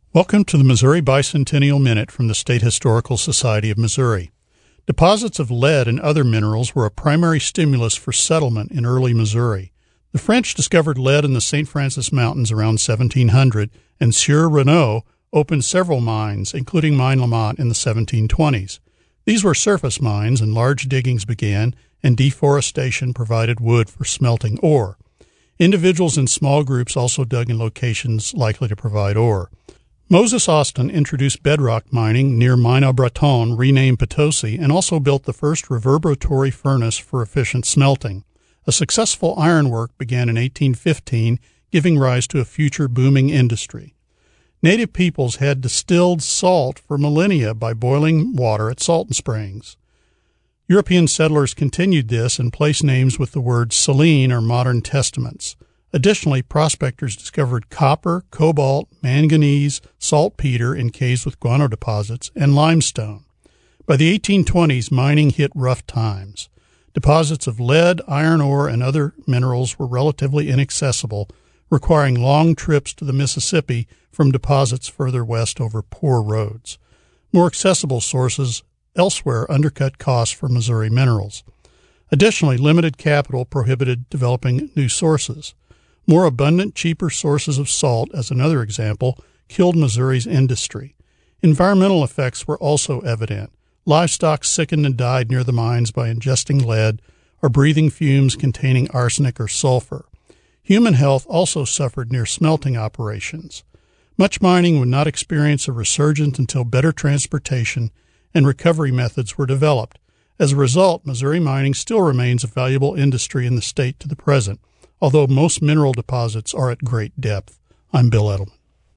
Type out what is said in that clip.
Welcome to the Missouri Bicentennial Minute from the State Historical Society of Missouri. Deposits of lead and other minerals were a primary stimulus for settlement in early Missouri. The French discovered lead in the St. Francis Mountains around 1700, and Sieur Renaud opened several mines, including Mine Lamont in the 1720s. These were surface mines, and large diggings began, and deforestation provided wood for smelting ore. Individuals in small groups also dug in locations likely to provide ore. Moses Austin introduced bedrock mining near Mine-au-Breton, renamed Potosi, and also built the first reverberatory furnace for efficient smelting. A successful ironwork began in 1815, giving rise to a future booming industry. Native peoples had distilled salt for millennia by boiling water at salt springs. European settlers continued this and placed names with the words Saline or Modern Testaments. Additionally, prospectors discovered copper, cobalt, manganese, saltpeter in caves with guano deposits, and limestone. By the 1820s, mining hit rough times. Deposits of lead, iron ore, and other minerals were relatively inaccessible, requiring long trips to the Mississippi from deposits further west over poor roads. More accessible sources elsewhere undercut costs for Missouri minerals. Additionally, limited capital prohibited developing new sources. More abundant, cheaper sources of salt, as another example, killed Missouri's industry. Environmental effects were also evident. Livestock sickened and died near the mines by ingesting lead or breathing fumes containing arsenic or sulfur. Human health also suffered near smelting operations. Much mining would not experience a resurgence until better transportation and recovery methods were developed. As a result, Missouri mining still remains a valuable industry in the state to the present, although most mineral deposits are at great depth. I'm Bill Edelman.